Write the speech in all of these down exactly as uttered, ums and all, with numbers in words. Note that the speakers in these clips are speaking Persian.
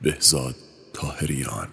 بهزاد طاهریان.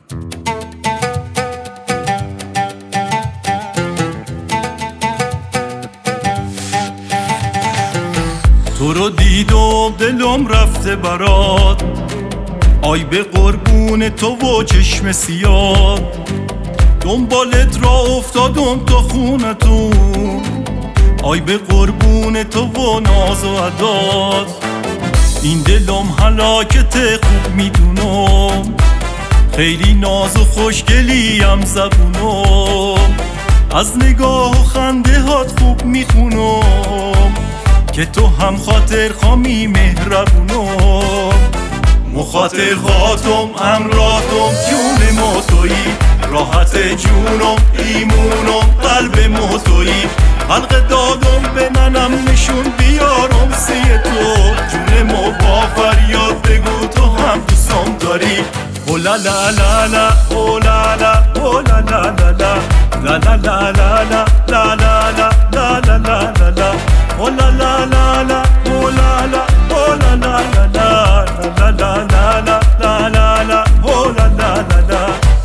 تو رو دیدم دلم رفته برات، آی به قربون تو و چشم سیاه، دنبالت را افتادم تا خونتون، آی به قربون تو و ناز و عداد. این دلم هلاکت خوب میدونم، خیلی ناز و خوشگلیم زبونم، از نگاه و خنده هات خوب میخونم که تو هم خاطر خامی مهربونم. مخاطر خاطم امراتم جون موتویی، راحت جونم ایمونم قلب موتویی، حلقه دادم به ننم نشون بیارم سی تو، جون مو با فریاد بگو تو هم دوستم داری. او لا لا لا لا او لا لا او لا لا لا لا لا لا لا لا لا لا لا لا لا لا لا او لا لا لا لا او لا لا او لا لا لا لا لا لا لا لا لا او لا لا لا لا.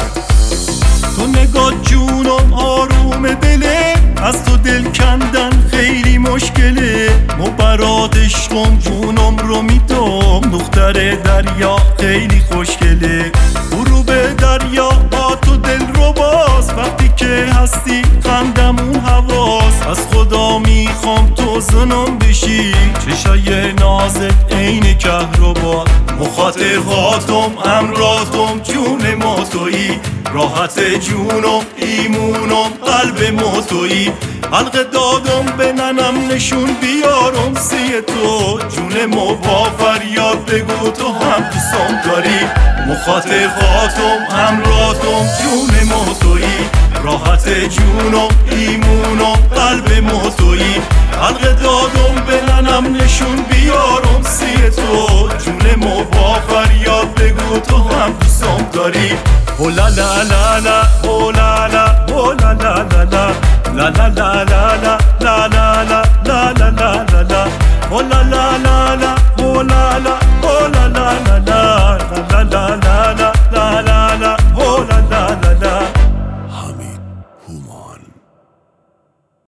تو نگاه جونم آروم دله، از تو دل کندن خیلی مشکله، مو برات عشقم جونم رو میدم، دختر دریا خیلی خوشگله، برو به دریا با تو دل رو باز، وقتی که هستی خندمون حواس، از خدا میخوام تو زنم بشی، چشای نازت عین کهربا، مخاطر هاتم امراتم جون موتویی، راحت جونم ایمونم قلب موتویی، حلقه دادم به ننم نشون بیارم سی تو، جون مو با فریاد بگو تو هم دوستم داری. مخاطر خاطم امراتم جون موتویی، راحت جونم ایمونم قلب موتویی، حلقه دادم به ننم نشون بیارم سی تو، جون مو با فریاد بگو تو هم دوستم داری. او لا لا لا لا او لا لا او لا لا لا لا لا لا لا لا لا لا لا لا لا لا لا او لا لا لا لا او لا لا